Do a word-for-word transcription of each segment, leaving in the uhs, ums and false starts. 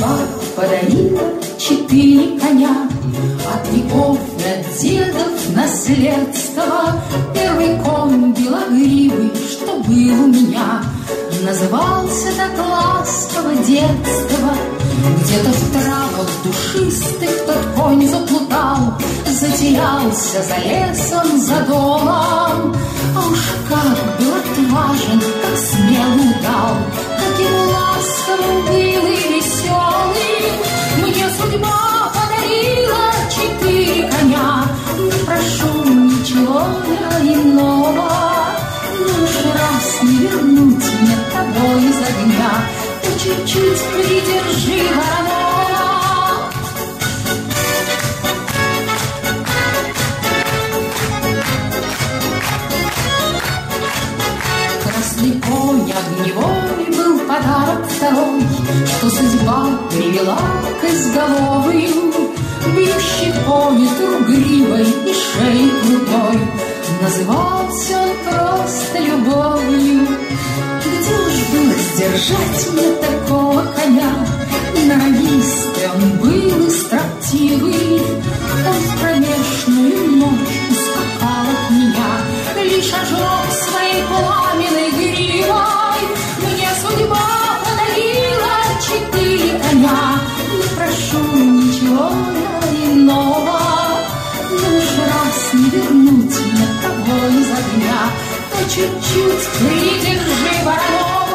судьба подарила четыре коня. От веков и от дедов наследство. Первый конь белогривый, что был у меня, назывался так ласково детство. Где-то в травах душистых тот конь заплутал, затерялся за лесом, за домом. А уж как был отважен, как смело удал, каким ласковым был и веселый. Мне судьба подарила четыре коня, не прошу ничего я иного. Ну уж раз не вернуть мне тобой из огня, то чуть-чуть придержи вороного. Красный конь огневой был подарок второй, что судьба привела к изголовью. Бьющий по ветру гривой и шеей крутой, назывался он просто любовью. Где уж было сдержать мне такого коня? Норовистый он был и строптивый, он в кромешную ночь ускакал от меня, лишь ожег своей пламенной гривой. Мне судьба подарила четыре коня, не прошу ничего иного. Ну уж раз не вернуть мне того из огня, то чуть-чуть придержи вороного.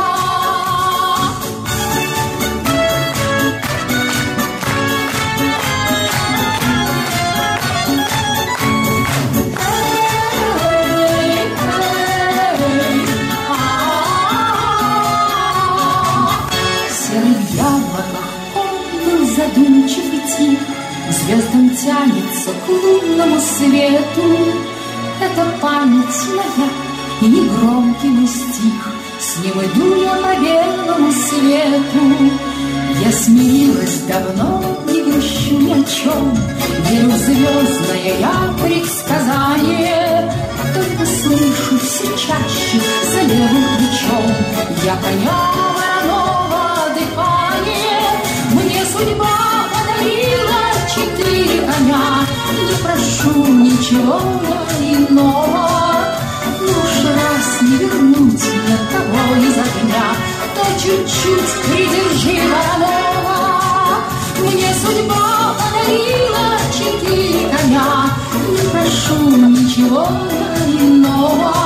Серый в яблоках он был задумчив и тих, звездам тянется к лунному свету. Это память моя и негромкий мой стих, с ним иду я по белому свету. Я смирилась давно, не грущу ни о чем, верю в звездное я предсказание. Только слышу все чаще за левым плечом я коня вороного дыхание. Мне судьба подарила четыре коня, не прошу ничего иного. Ну уж раз не вернуть мне того из огня, то чуть-чуть придержи вороного. Мне судьба подарила четыре коня, не прошу ничего иного.